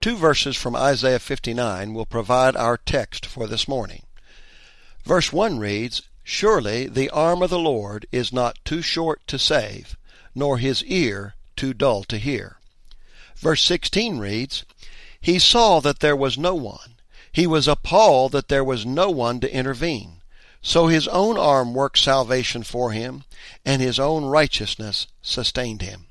Two verses from Isaiah 59 will provide our text for this morning. Verse 1 reads, "Surely the arm of the Lord is not too short to save, nor his ear too dull to hear." Verse 16 reads, "He saw that there was no one. He was appalled that there was no one to intervene. So his own arm worked salvation for him, and his own righteousness sustained him."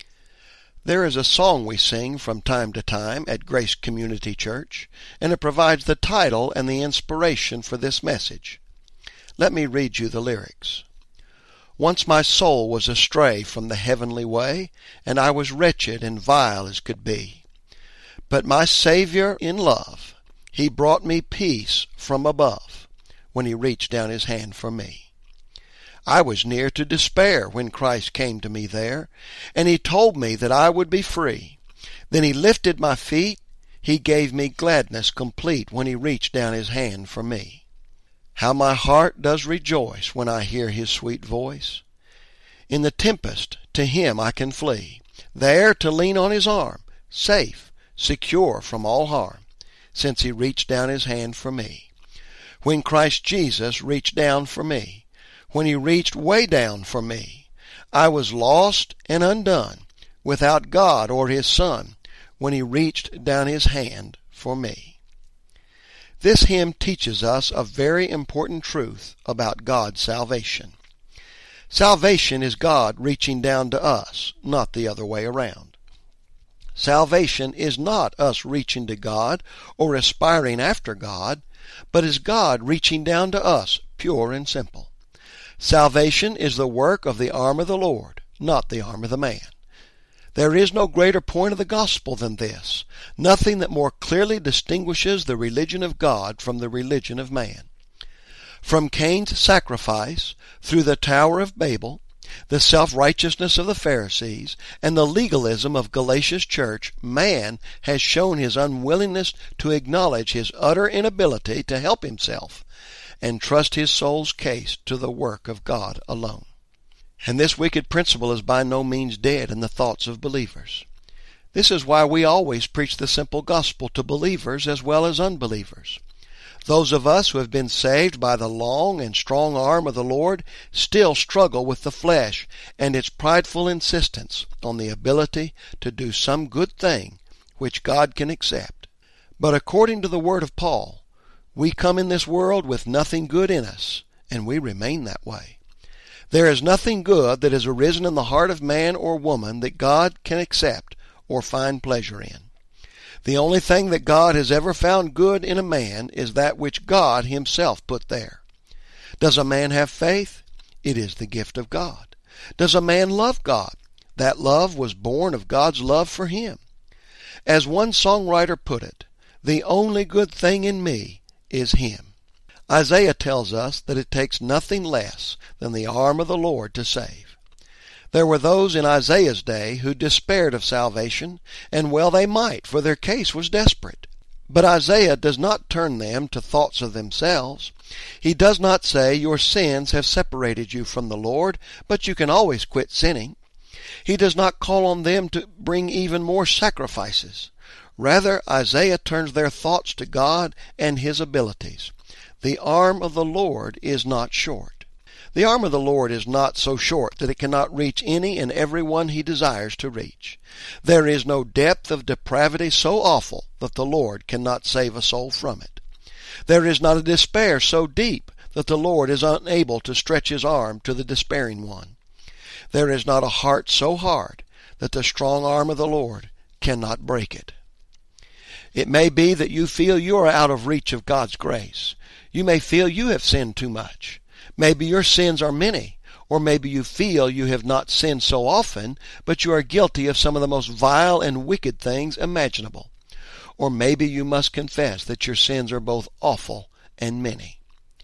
There is a song we sing from time to time at Grace Community Church, and it provides the title and the inspiration for this message. Let me read you the lyrics. "Once my soul was astray from the heavenly way, and I was wretched and vile as could be. But my Savior in love, he brought me peace from above when he reached down his hand for me. I was near to despair when Christ came to me there, and he told me that I would be free. Then he lifted my feet, he gave me gladness complete when he reached down his hand for me. How my heart does rejoice when I hear his sweet voice. In the tempest to him I can flee, there to lean on his arm, safe, secure from all harm, since he reached down his hand for me. When Christ Jesus reached down for me, when he reached way down for me, I was lost and undone, without God or his Son, when he reached down his hand for me." This hymn teaches us a very important truth about God's salvation. Salvation is God reaching down to us, not the other way around. Salvation is not us reaching to God or aspiring after God, but is God reaching down to us, pure and simple. Salvation is the work of the arm of the Lord, not the arm of the man. There is no greater point of the gospel than this, nothing that more clearly distinguishes the religion of God from the religion of man. From Cain's sacrifice, through the Tower of Babel, the self-righteousness of the Pharisees, and the legalism of Galatia's church, man has shown his unwillingness to acknowledge his utter inability to help himself and trust his soul's case to the work of God alone. And this wicked principle is by no means dead in the thoughts of believers. This is why we always preach the simple gospel to believers as well as unbelievers. Those of us who have been saved by the long and strong arm of the Lord still struggle with the flesh and its prideful insistence on the ability to do some good thing which God can accept. But according to the word of Paul, we come in this world with nothing good in us, and we remain that way. There is nothing good that has arisen in the heart of man or woman that God can accept or find pleasure in. The only thing that God has ever found good in a man is that which God himself put there. Does a man have faith? It is the gift of God. Does a man love God? That love was born of God's love for him. As one songwriter put it, "The only good thing in me is him." Isaiah tells us that it takes nothing less than the arm of the Lord to save. There were those in Isaiah's day who despaired of salvation, and well they might, for their case was desperate. But Isaiah does not turn them to thoughts of themselves. He does not say, "Your sins have separated you from the Lord, but you can always quit sinning." He does not call on them to bring even more sacrifices. Rather, Isaiah turns their thoughts to God and his abilities. The arm of the Lord is not short. The arm of the Lord is not so short that it cannot reach any and every one he desires to reach. There is no depth of depravity so awful that the Lord cannot save a soul from it. There is not a despair so deep that the Lord is unable to stretch his arm to the despairing one. There is not a heart so hard that the strong arm of the Lord cannot break it. It may be that you feel you are out of reach of God's grace. You may feel you have sinned too much. Maybe your sins are many, or maybe you feel you have not sinned so often, but you are guilty of some of the most vile and wicked things imaginable. Or maybe you must confess that your sins are both awful and many.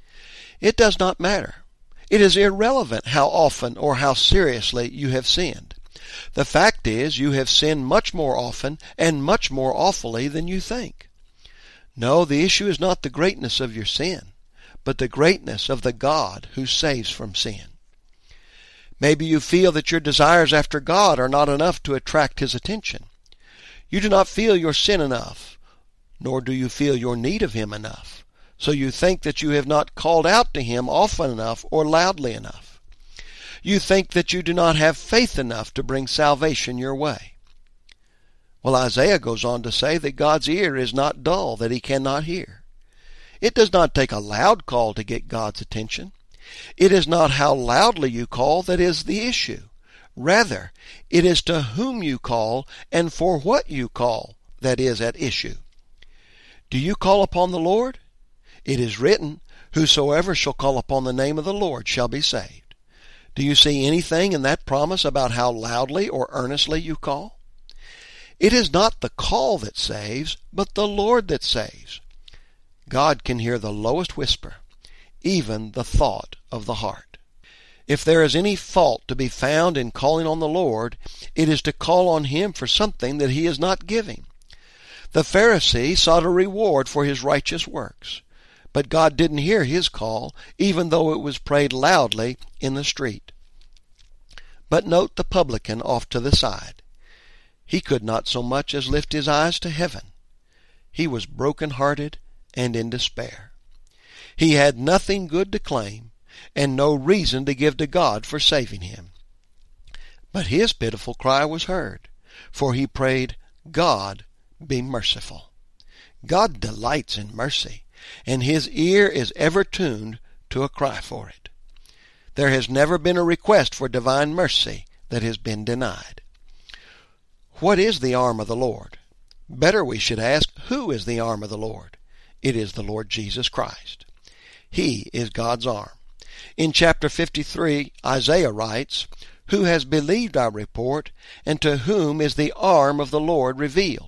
It does not matter. It is irrelevant how often or how seriously you have sinned. The fact is, you have sinned much more often and much more awfully than you think. No, the issue is not the greatness of your sin, but the greatness of the God who saves from sin. Maybe you feel that your desires after God are not enough to attract his attention. You do not feel your sin enough, nor do you feel your need of Him enough. So you think that you have not called out to Him often enough or loudly enough. You think that you do not have faith enough to bring salvation your way. Well, Isaiah goes on to say that God's ear is not dull, that He cannot hear. It does not take a loud call to get God's attention. It is not how loudly you call that is the issue. Rather, it is to whom you call and for what you call that is at issue. Do you call upon the Lord? It is written, whosoever shall call upon the name of the Lord shall be saved. Do you see anything in that promise about how loudly or earnestly you call? It is not the call that saves, but the Lord that saves. God can hear the lowest whisper, even the thought of the heart. If there is any fault to be found in calling on the Lord, it is to call on Him for something that He is not giving. The Pharisee sought a reward for his righteous works, but God didn't hear his call, even though it was prayed loudly in the street. But note the publican off to the side. He could not so much as lift his eyes to heaven. He was broken-hearted and in despair. He had nothing good to claim, and no reason to give to God for saving him. But his pitiful cry was heard, for he prayed, God, be merciful. God delights in mercy, and His ear is ever tuned to a cry for it. There has never been a request for divine mercy that has been denied. What is the arm of the Lord? Better, we should ask, who is the arm of the Lord? It is the Lord Jesus Christ. He is God's arm. In chapter 53, Isaiah writes, Who has believed our report, and to whom is the arm of the Lord revealed?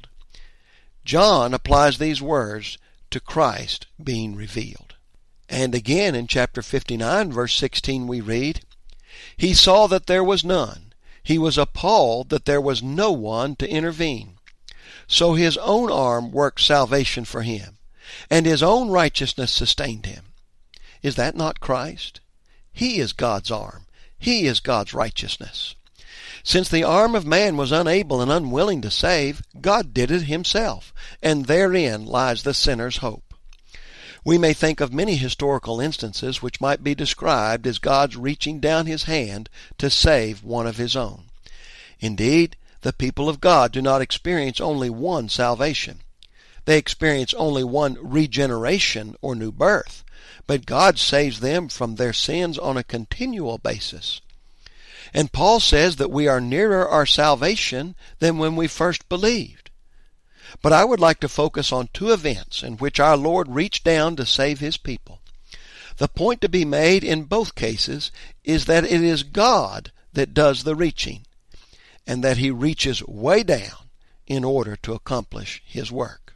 John applies these words to Christ being revealed. And again in chapter 59, verse 16, we read, He saw that there was none. He was appalled that there was no one to intervene. So His own arm worked salvation for Him, and His own righteousness sustained Him. Is that not Christ? He is God's arm. He is God's righteousness. Since the arm of man was unable and unwilling to save, God did it Himself, and therein lies the sinner's hope. We may think of many historical instances which might be described as God's reaching down His hand to save one of His own. Indeed, the people of God do not experience only one salvation. They experience only one regeneration or new birth, but God saves them from their sins on a continual basis. And Paul says that we are nearer our salvation than when we first believed. But I would like to focus on two events in which our Lord reached down to save His people. The point to be made in both cases is that it is God that does the reaching, and that He reaches way down in order to accomplish His work.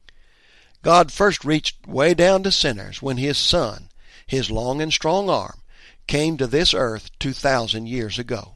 God first reached way down to sinners when His Son, His long and strong arm, came to this earth 2,000 years ago.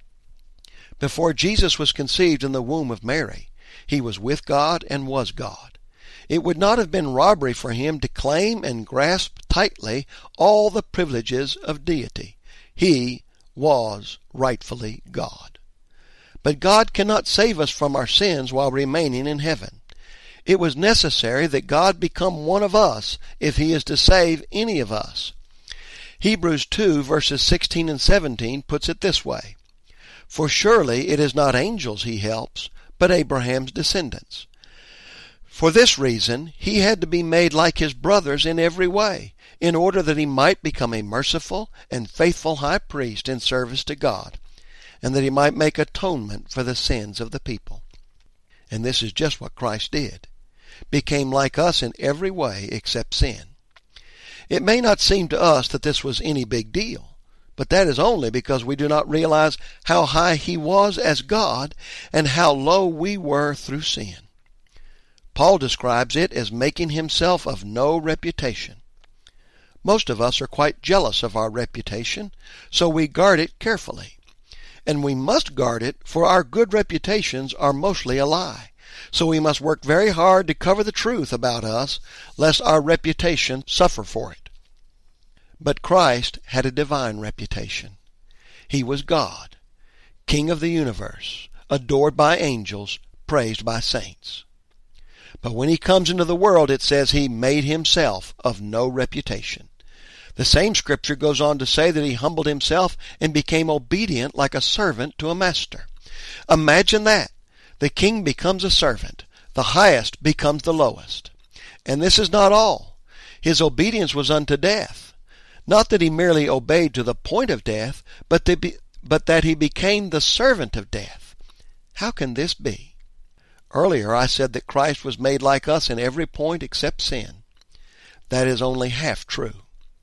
Before Jesus was conceived in the womb of Mary, He was with God and was God. It would not have been robbery for Him to claim and grasp tightly all the privileges of deity. He was rightfully God. But God cannot save us from our sins while remaining in heaven. It was necessary that God become one of us if He is to save any of us. Hebrews 2 verses 16 and 17 puts it this way, For surely it is not angels He helps, but Abraham's descendants. For this reason He had to be made like His brothers in every way, in order that He might become a merciful and faithful high priest in service to God, and that He might make atonement for the sins of the people. And this is just what Christ did, became like us in every way except sin. It may not seem to us that this was any big deal, but that is only because we do not realize how high He was as God and how low we were through sin. Paul describes it as making Himself of no reputation. Most of us are quite jealous of our reputation, so we guard it carefully. And we must guard it, for our good reputations are mostly a lie. So we must work very hard to cover the truth about us, lest our reputation suffer for it. But Christ had a divine reputation. He was God, King of the universe, adored by angels, praised by saints. But when he comes into the world, it says he made himself of no reputation. The same scripture goes on to say that he humbled himself and became obedient like a servant to a master. Imagine that. The king becomes a servant. The highest becomes the lowest. And this is not all. His obedience was unto death. Not that he merely obeyed to the point of death, but that he became the servant of death. How can this be? Earlier I said that Christ was made like us in every point except sin. That is only half true.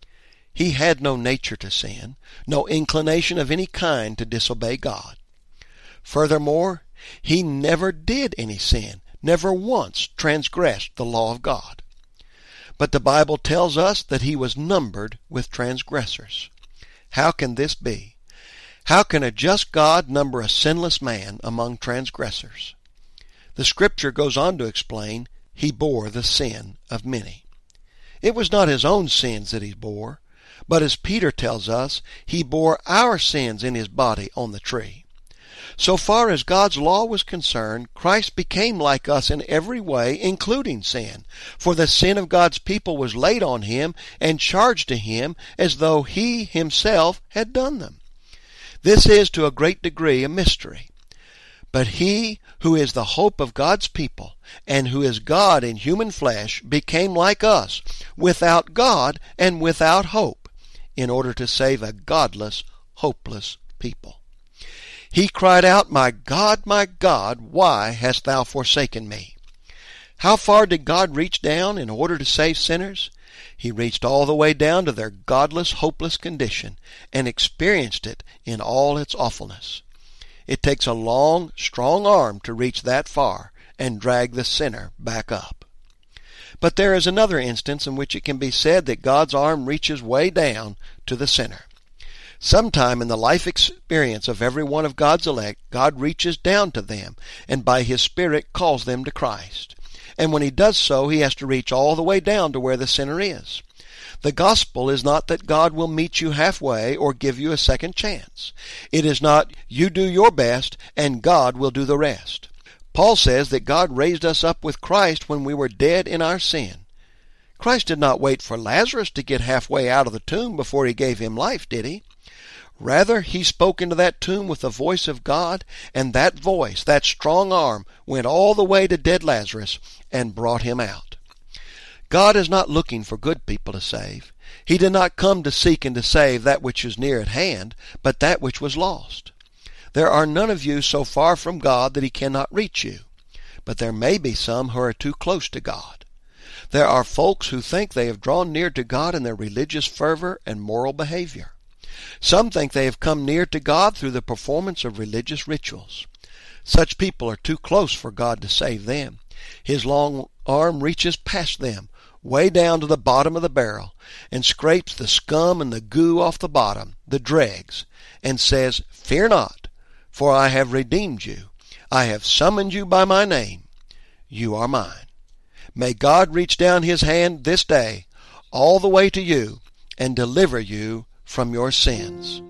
He had no nature to sin, no inclination of any kind to disobey God. Furthermore, he never did any sin, never once transgressed the law of God. But the Bible tells us that he was numbered with transgressors. How can this be? How can a just God number a sinless man among transgressors? The scripture goes on to explain he bore the sin of many. It was not his own sins that he bore, but as Peter tells us, he bore our sins in his body on the tree. So far as God's law was concerned, Christ became like us in every way, including sin. For the sin of God's people was laid on him and charged to him as though he himself had done them. This is to a great degree a mystery. But he who is the hope of God's people and who is God in human flesh became like us, without God and without hope, in order to save a godless, hopeless people. He cried out, my God, why hast thou forsaken me?" How far did God reach down in order to save sinners? He reached all the way down to their godless, hopeless condition and experienced it in all its awfulness. It takes a long, strong arm to reach that far and drag the sinner back up. But there is another instance in which it can be said that God's arm reaches way down to the sinner. Sometime in the life experience of every one of God's elect, God reaches down to them and by his Spirit calls them to Christ. And when he does so, he has to reach all the way down to where the sinner is. The gospel is not that God will meet you halfway or give you a second chance. It is not you do your best and God will do the rest. Paul says that God raised us up with Christ when we were dead in our sin. Christ did not wait for Lazarus to get halfway out of the tomb before he gave him life, did he? Rather, he spoke into that tomb with the voice of God, and that voice, that strong arm, went all the way to dead Lazarus and brought him out. God is not looking for good people to save. He did not come to seek and to save that which is near at hand, but that which was lost. There are none of you so far from God that he cannot reach you, but there may be some who are too close to God. There are folks who think they have drawn near to God in their religious fervor and moral behavior. Some think they have come near to God through the performance of religious rituals. Such people are too close for God to save them. His long arm reaches past them, way down to the bottom of the barrel, and scrapes the scum and the goo off the bottom, the dregs, and says, "Fear not, for I have redeemed you. I have summoned you by my name. You are mine." May God reach down his hand this day all the way to you and deliver you from your sins.